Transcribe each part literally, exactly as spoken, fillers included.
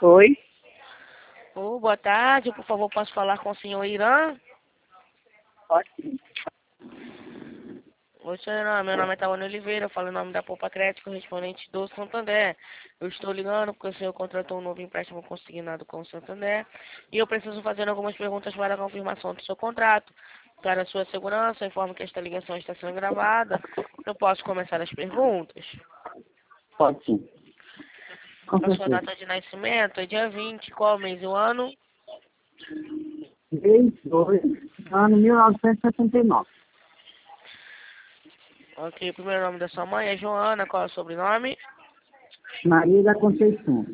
Oi? Oh, boa tarde, por favor, posso falar com o senhor Irã? Pode sim. Oi, senhor Irã, meu nome é Tawane Oliveira, eu falo em nome da Poupa Crédito, correspondente do Santander. Eu estou ligando porque o senhor contratou um novo empréstimo consignado com o Santander e eu preciso fazer algumas perguntas para a confirmação do seu contrato. Para a sua segurança, eu informo que esta ligação está sendo gravada. Eu posso começar as perguntas? Pode sim. Com A sua certeza. data de nascimento é dia vinte, qual mês e o ano? Mês dois, ano mil novecentos e setenta e nove. Ok, o primeiro nome da sua mãe é Joana, qual é o sobrenome? Maria da Conceição.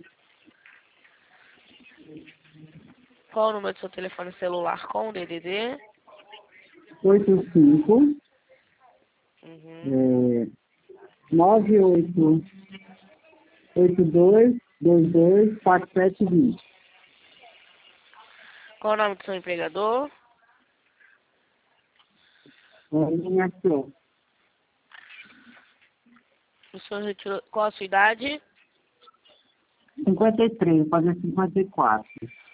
Qual o número do seu telefone celular com D D D? oito cinco Uhum. é, nove oito oito dois dois dois quatro sete vinte. Qual o nome do seu empregador? É, linha ação. O senhor retirou... Qual a sua idade? cinquenta e três, fazer cinquenta e quatro.